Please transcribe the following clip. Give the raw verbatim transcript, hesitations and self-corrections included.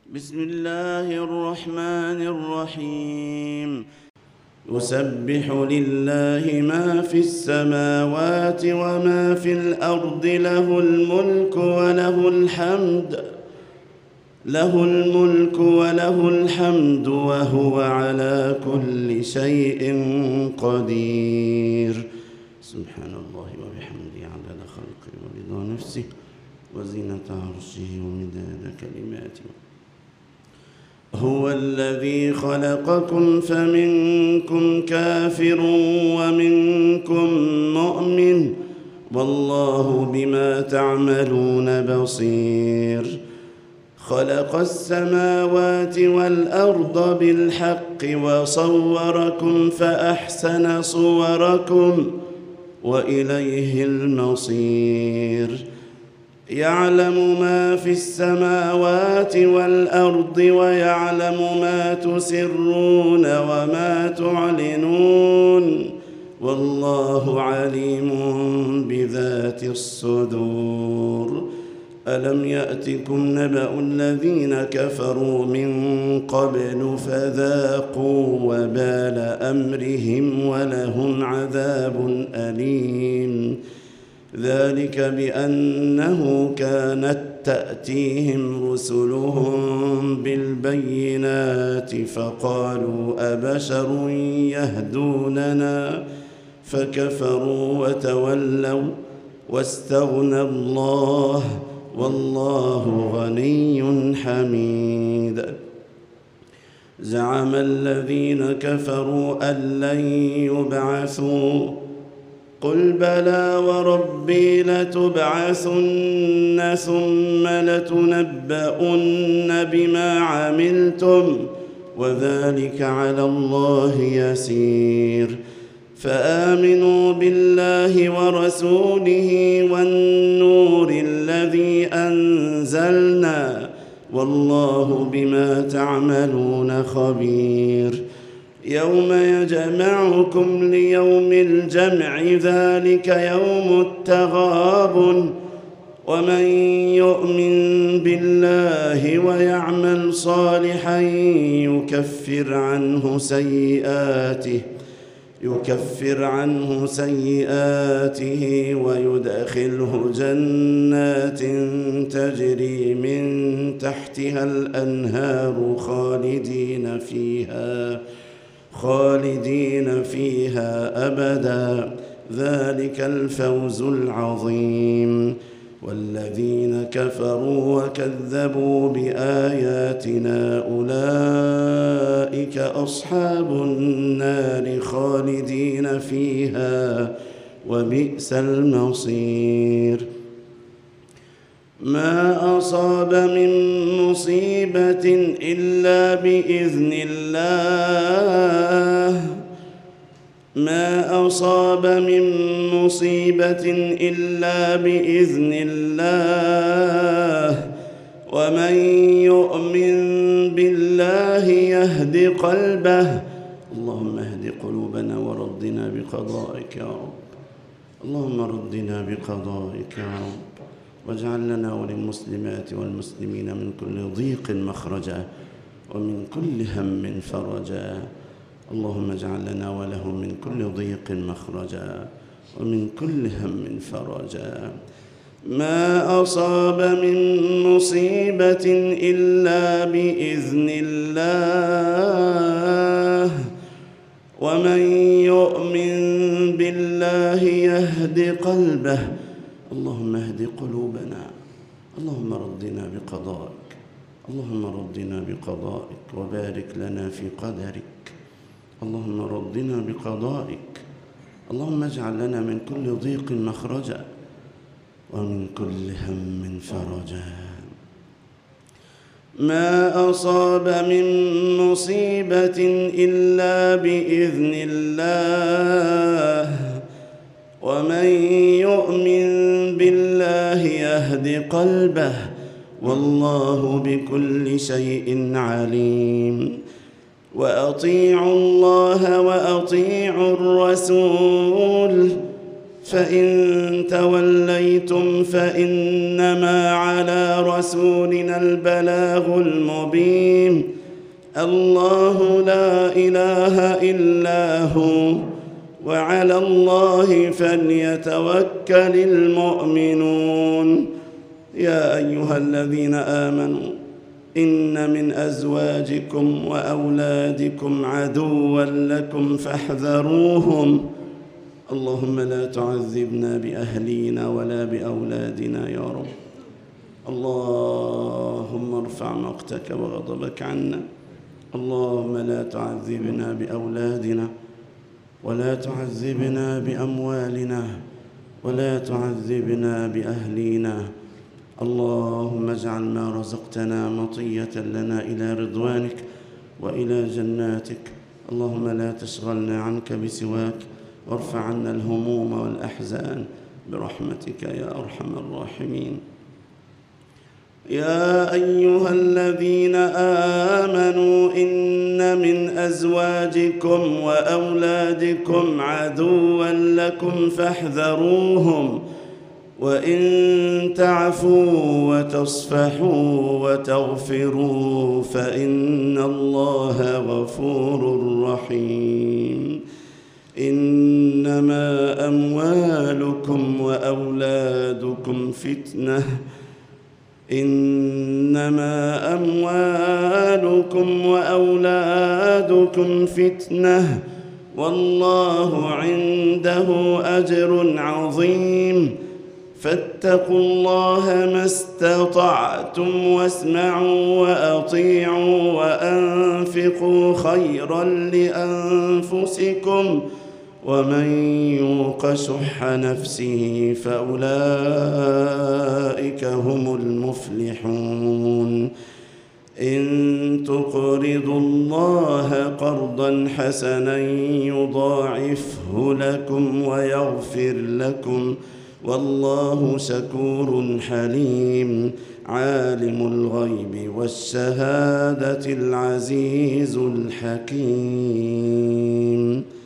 بسم الله الرحمن الرحيم. يسبح لله ما في السماوات وما في الأرض، له الملك وله الحمد له الملك وله الحمد وهو على كل شيء قدير. سبحان الله وبحمده عدد خلقه ورضا نفسه وزينة عرشه ومداد كلماته. هو الذي خلقكم فمنكم كافر ومنكم مؤمن والله بما تعملون بصير. خلق السماوات والأرض بالحق وصوركم فأحسن صوركم وإليه المصير. يعلم ما في السماوات والأرض ويعلم ما تسرون وما تعلنون والله عليم بذات الصدور. ألم يأتكم نبأ الذين كفروا من قبل فذاقوا وبال أمرهم ولهم عذاب أليم. ذلك بأنه كانت تأتيهم رسلهم بالبينات فقالوا أبشر يهدوننا فكفروا وتولوا واستغنى الله والله غني حميد. زعم الذين كفروا أن لن يبعثوا قل بلى وربي لتبعثن ثم لتنبؤن بما عملتم وذلك على الله يسير. فآمنوا بالله ورسوله والنور الذي أنزلنا والله بما تعملون خبير. يوم يجمعكم ليوم الجمع ذلك يوم التغابن. ومن يؤمن بالله ويعمل صالحا يكفر عنه سيئاته يكفر عنه سيئاته ويدخله جنات تجري من تحتها الأنهار خالدين فيها خالدين فيها أبدا ذلك الفوز العظيم. والذين كفروا وكذبوا بآياتنا أولئك أصحاب النار خالدين فيها وبئس المصير. ما أصاب من مصيبة إلا بإذن الله ما أصاب من مصيبة إلا بإذن الله ومن يؤمن بالله يهد قلبه. اللهم اهد قلوبنا وردنا بقضائك يا رب. اللهم ردنا بقضائك يا رب واجعل لنا وللمسلمات والمسلمين من كل ضيق مخرجا ومن كل هم فرجا. اللهم اجعل لنا ولهم من كل ضيق مخرجا ومن كل هم فرجا. ما أصاب من مصيبة إلا بإذن الله ومن يؤمن بالله يهد قلبه. اللهم اهد قلوبنا. اللهم ردنا بقضائك. اللهم ردنا بقضائك وبارك لنا في قدرك. اللهم ردنا بقضائك. اللهم اجعل لنا من كل ضيق مخرجا ومن كل هم فرجا. ما أصاب من مصيبة إلا بإذن الله ومن يؤمن بالله يهد قلبه والله بكل شيء عليم. وأطيعوا الله وأطيعوا الرسول فإن توليتم فإنما على رسولنا البلاغ المبين. الله لا إله إلا هو وعلى الله فليتوكل المؤمنون. يا أيها الذين آمنوا إن من أزواجكم وأولادكم عدوا لكم فاحذروهم. اللهم لا تعذبنا بأهلينا ولا بأولادنا يا رب. اللهم ارفع مقتك وغضبك عنا. اللهم لا تعذبنا بأولادنا ولا تعذبنا بأموالنا ولا تعذبنا بأهلينا. اللهم اجعل ما رزقتنا مطية لنا إلى رضوانك وإلى جناتك. اللهم لا تشغلنا عنك بسواك وارفع عنا الهموم والأحزان برحمتك يا أرحم الراحمين. يا أيها الذين آمنوا إن من أزواجكم وأولادكم عدوا لكم فاحذروهم وإن تعفوا وتصفحوا وتغفروا فإن الله غفور رحيم. إنما أموالكم وأولادكم فتنة إنما أموالكم وأولادكم فتنة والله عنده أجر عظيم. فاتقوا الله ما استطعتم واسمعوا وأطيعوا وأنفقوا خيرا لأنفسكم ومن يوق شح نفسه فأولئك هم المفلحون. إن تقرضوا الله قرضا حسنا يضاعفه لكم ويغفر لكم والله شكور حليم. عالم الغيب والشهادة العزيز الحكيم.